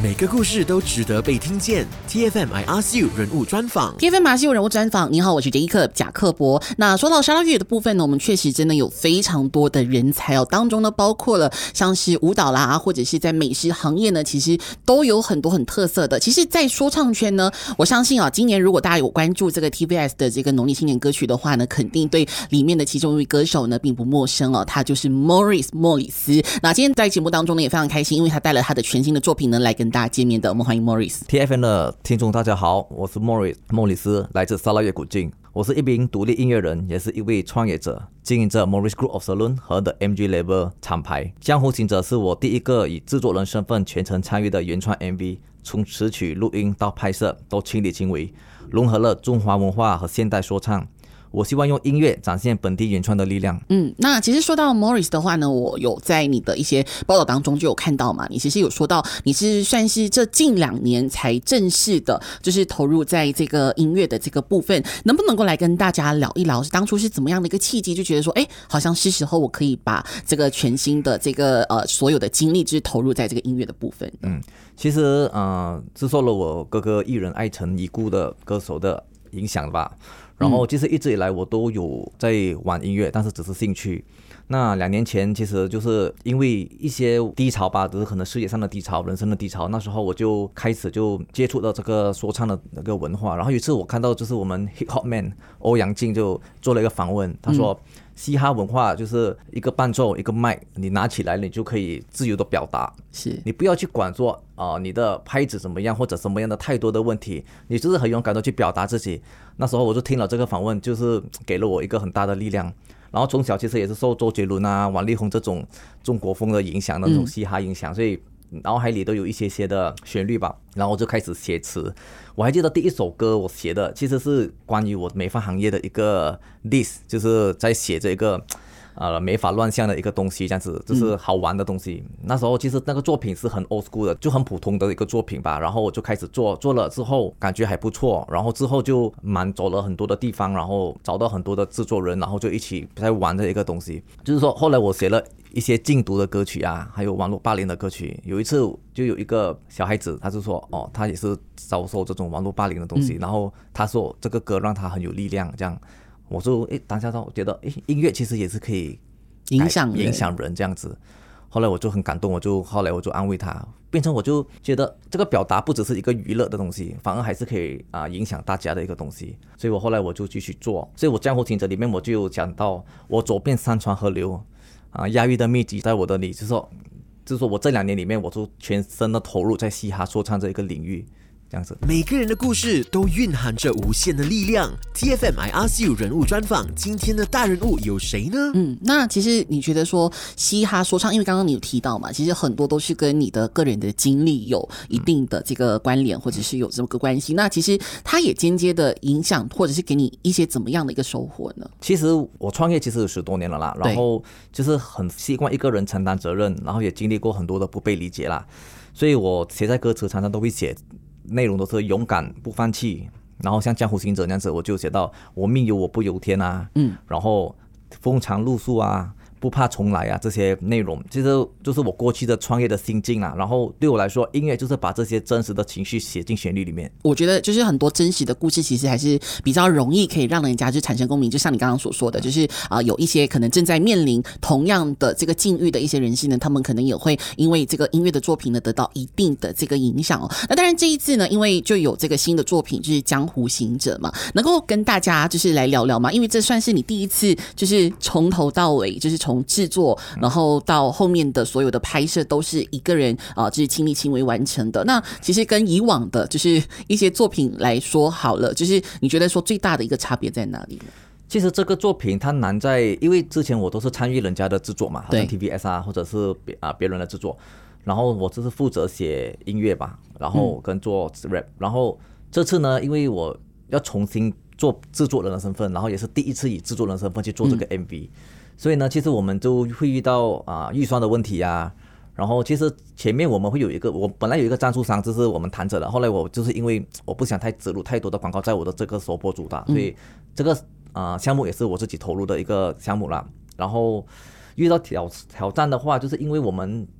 每个故事都值得被听见。TFM I Ask You 人物专访 ，TFM I Ask You 人物专访。你好，我是Jacob贾克伯。那说到沙拉越的部分呢，我们确实真的有非常多的人才哦，当中呢包括了像是舞蹈啦，或者是在美食行业呢，其实都有很多很特色的。其实，在说唱圈呢，我相信啊，今年如果大家有关注这个 TVS 的这个农历新年歌曲的话呢，肯定对里面的其中一位歌手呢并不陌生哦，他就是 Morris 莫里斯。那今天在节目当中呢也非常开心，因为他带了他的全新的作品呢来跟大家见面的。我们欢迎 Morris。 TFM 的听众大家好，我是 Morris 莫里斯，来自沙拉越古晋。我是一名独立音乐人，也是一位创业者，经营着 Morris Group of Saloon 和 The MG Label 厂牌。江湖行者是我第一个以制作人身份全程参与的原创 MV， 从词曲、录音到拍摄都亲力亲为，融合了中华文化和现代说唱。我希望用音乐展现本地原创的力量。 那其实说到 Morris 的话呢，我有在你的一些报道当中就有看到嘛，你其实有说到你是算是这近2年才正式的，就是投入在这个音乐的这个部分，能不能够来跟大家聊一聊，当初是怎么样的一个契机，就觉得说，好像是时候我可以把这个全新的这个所有的精力就是投入在这个音乐的部分。 其实是受了我哥哥艺人爱成已故的歌手的影响吧。然后其实一直以来我都有在玩音乐，但是只是兴趣。那2年前其实就是因为一些低潮吧，只是可能事业上的低潮、人生的低潮，那时候我就开始就接触到这个说唱的那个文化。然后有一次我看到就是我们 Hip Hop Man 欧阳靖就做了一个访问，他说嘻哈文化就是一个伴奏一个麦，你拿起来你就可以自由的表达， 是你不要去管说你的拍子怎么样或者什么样的太多的问题，你就是很勇敢的去表达自己。那时候我就听了这个访问，就是给了我一个很大的力量。然后从小其实也是受周杰伦啊、王力宏这种中国风的影响，那种嘻哈影响，所以脑海里都有一些的旋律吧。然后我就开始写词。我还记得第一首歌我写的其实是关于我美发行业的一个 diss， 就是在写这个美发乱象的一个东西，这样子就是好玩的东西。那时候其实那个作品是很 old school 的，就很普通的一个作品吧。然后我就开始做了之后感觉还不错，然后之后就走了很多的地方，然后找到很多的制作人，然后就一起在玩这一个东西。就是说后来我写了一些禁毒的歌曲啊，还有网络霸凌的歌曲。有一次就有一个小孩子，他就说他也是遭受这种网络霸凌的东西，然后他说这个歌让他很有力量，这样我就当下我觉得音乐其实也是可以影响人这样子。后来我就很感动，后来我就安慰他，变成我就觉得这个表达不只是一个娱乐的东西，反而还是可以影响大家的一个东西。所以我后来我就继续做。所以我江湖行者里面我就有讲到，我走遍山川河流押韵的秘籍在我的里，就是说我这2年里面我就全身的投入在嘻哈说唱这一个领域。这样子， 每个人的故事都蕴含着无限的力量。TFM I Ask You 人物专访，今天的大人物有谁呢？ 那其实你觉得说嘻哈说唱，因为刚刚你有提到嘛，其实很多都是跟你的个人的经历有一定的这个关联，或者是有这个关系。那其实它也间接的影响，或者是给你一些怎么样的一个收获呢？ 其实我创业其实有10多年了啦，然后就是很习惯一个人承担责任，然后也经历过很多的不被理解啦，所以我写在歌词常常都会写。内容都是勇敢不放弃，然后像江湖行者那样子，我就写到我命由我不由天啊，然后风餐露宿啊，不怕重来啊，这些内容其实就是我过去的创业的心境啊。然后对我来说，音乐就是把这些真实的情绪写进旋律里面。 我觉得就是很多真实的故事其实还是比较容易可以让人家就产生共鸣，就像你刚刚所说的，就是有一些可能正在面临同样的这个境遇的一些人士呢，他们可能也会因为这个音乐的作品呢得到一定的这个影响哦。那当然这一次呢，因为就有这个新的作品就是江湖行者嘛，能够跟大家就是来聊聊嘛，因为这算是你第一次就是从头到尾就是从制作然后到后面的所有的拍摄都是一个人就是亲力亲为完成的。那其实跟以往的就是一些作品来说好了，就是你觉得说最大的一个差别在哪里呢？ 其实这个作品它难在，因为之前我都是参与人家的制作嘛，好像 TVS 啊，或者是别人的制作，然后我只是负责写音乐吧，然后跟做 rap，然后这次呢，因为我要重新做制作人的身份，然后也是第一次以制作人的身份去做这个 MV，所以呢，其实我们就会遇到预算的问题啊。然后其实前面我们会有一个，我本来有一个赞助商，这是我们谈着的。后来我就是因为我不想植入太多的广告在我的这个首播主打，所以这个项目也是我自己投入的一个项目啦。然后遇到挑战的话，就是因为我们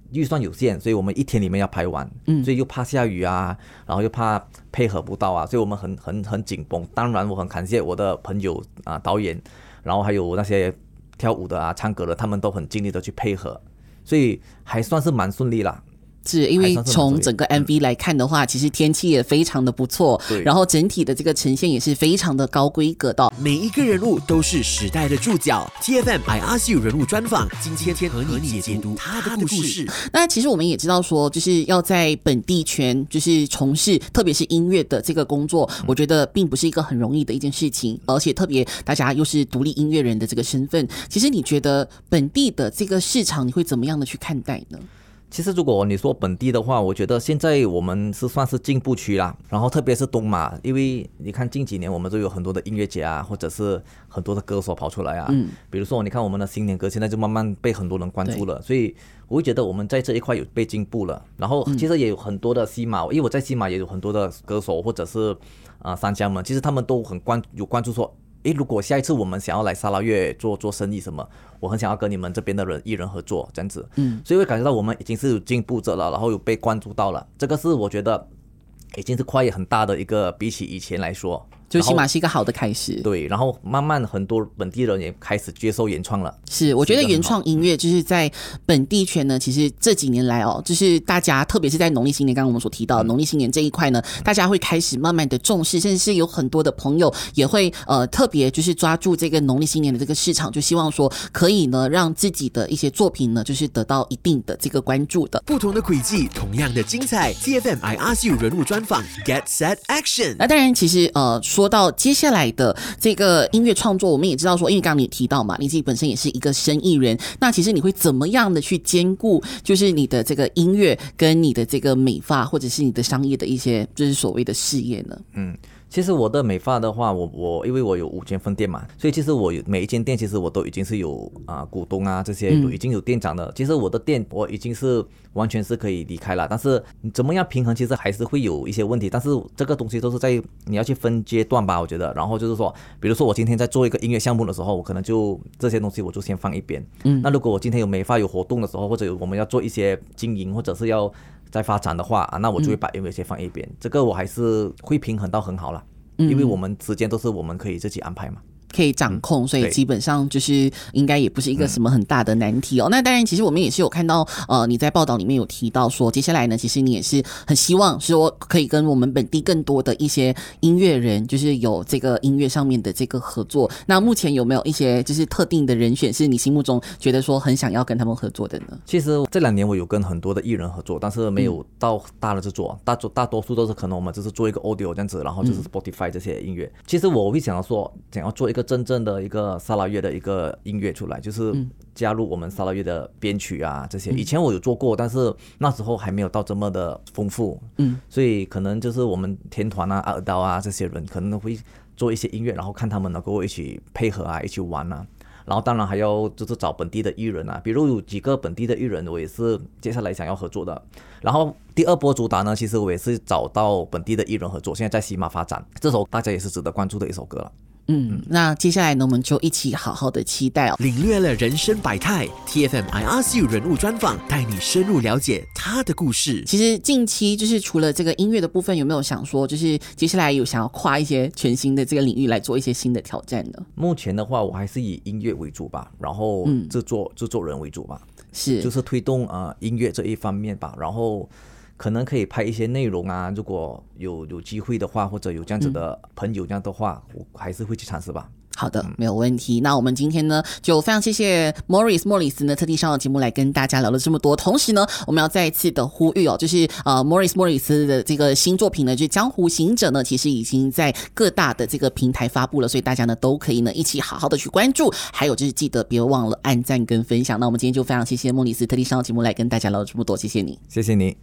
预算有限，所以我们一天里面要拍完，所以又怕下雨啊，然后又怕配合不到啊，所以我们很紧绷。当然我很感谢我的朋友啊、导演，然后还有那些跳舞的啊、唱歌的，他们都很尽力的去配合，所以还算是蛮顺利啦。 是因为从整个 MV 来看的话，其实天气也非常的不错，然后整体的这个呈现也是非常的高规格的。 每一个人物都是时代的注脚。TFM I Ask You 人物专访，今天和你解读他的故事。 那其实我们也知道说，就是要在本地圈就是从事，特别是音乐的这个工作，我觉得并不是一个很容易的一件事情，而且特别大家又是独立音乐人的这个身份，其实你觉得本地的这个市场你会怎么样的去看待呢？ 其实如果你说本地的话，我觉得现在我们是算是进步区啦，然后特别是东马，因为你看近几年我们都有很多的音乐节啊，或者是很多的歌手跑出来啊，比如说你看我们的新年歌现在就慢慢被很多人关注了，所以我会觉得我们在这一块有被进步了。然后其实也有很多的西马，因为我在西马也有很多的歌手或者是商家们，其实他们都很关注说，如果下一次我们想要来沙拉越做生意什么，我很想要跟你们这边的艺人合作这样子，所以会感觉到我们已经是有进步着了，然后有被关注到了，这个是我觉得已经是跨越很大的一个，比起以前来说， 就起码是一个好的开始。 对，然后慢慢很多本地人也开始接受原创了。 是，我觉得原创音乐就是在本地圈呢，其实这几年来就是大家特别是在农历新年，刚刚我们所提到的农历新年这一块呢，大家会开始慢慢的重视，甚至是有很多的朋友也会特别就是抓住这个农历新年的这个市场，就希望说可以呢让自己的一些作品呢就是得到一定的这个关注的。 不同的轨迹，同样的精彩。TFM I Ask You 人物专访 Get Set Action。 那当然，其实说到接下来的这个音乐创作，我们也知道说，因为刚刚你提到嘛，你自己本身也是一个生意人，那其实你会怎么样的去兼顾，就是你的这个音乐跟你的这个美发，或者是你的商业的一些就是所谓的事业呢？ 其实我的美发的话，我因为我有5间分店嘛，所以其实我每一间店其实我都已经是有股东啊这些已经有店长的。其实我的店我已经是完全是可以离开了，但是你怎么样平衡，其实还是会有一些问题。但是这个东西都是在你要去分阶段吧，我觉得。然后就是说，比如说我今天在做一个音乐项目的时候，我可能就这些东西我就先放一边。那如果我今天有美发有活动的时候，或者我们要做一些经营，或者是要在发展的话那我就会把音乐先放一边。这个我还是会平衡到很好了。因为我们时间都是我们可以自己安排嘛， 可以掌控，所以基本上就是应该也不是一个什么很大的难题那当然，其实我们也是有看到你在报道里面有提到说，接下来呢，其实你也是很希望说可以跟我们本地更多的一些音乐人，就是有这个音乐上面的这个合作。那目前有没有一些就是特定的人选是你心目中觉得说很想要跟他们合作的呢？ 其实这2年我有跟很多的艺人合作，但是没有到大的制作，大多数都是可能我们就是做一个 audio 这样子，然后就是 Spotify 这些音乐。其实我会想要做一个真正的一个沙拉越的一个音乐出来，就是加入我们沙拉越的编曲啊这些。以前我有做过，但是那时候还没有到这么的丰富，所以可能就是我们天团啊、阿尔刀啊这些人可能会做一些音乐，然后看他们能够一起配合啊、一起玩啊。然后当然还要就是找本地的艺人啊，比如有几个本地的艺人我也是接下来想要合作的。然后第2波主打呢，其实我也是找到本地的艺人合作，现在在西马发展，这首大家也是值得关注的一首歌了。 那接下来呢，我们就一起好好的期待领略了人生百态 TFM I Ask You 人物专访，带你深入了解他的故事。 其实近期就是除了这个音乐的部分，有没有想说就是接下来有想要跨一些全新的这个领域来做一些新的挑战呢？ 目前的话我还是以音乐为主吧，然后制作人为主吧， 是就是推动音乐这一方面吧，然后可能可以拍一些内容啊，如果有机会的话，或者有这样子的朋友这样的话，我还是会去尝试吧。 好的，没有问题。那我们今天呢，就非常谢谢莫里斯呢特地上了节目来跟大家聊了这么多。同时呢，我们要再一次的呼吁就是莫里斯的这个新作品呢，就是《江湖行者》呢，其实已经在各大的这个平台发布了，所以大家呢都可以呢一起好好的去关注。还有就是记得别忘了按赞跟分享。那我们今天就非常谢谢莫里斯特地上了节目来跟大家聊了这么多，谢谢你， 谢谢你。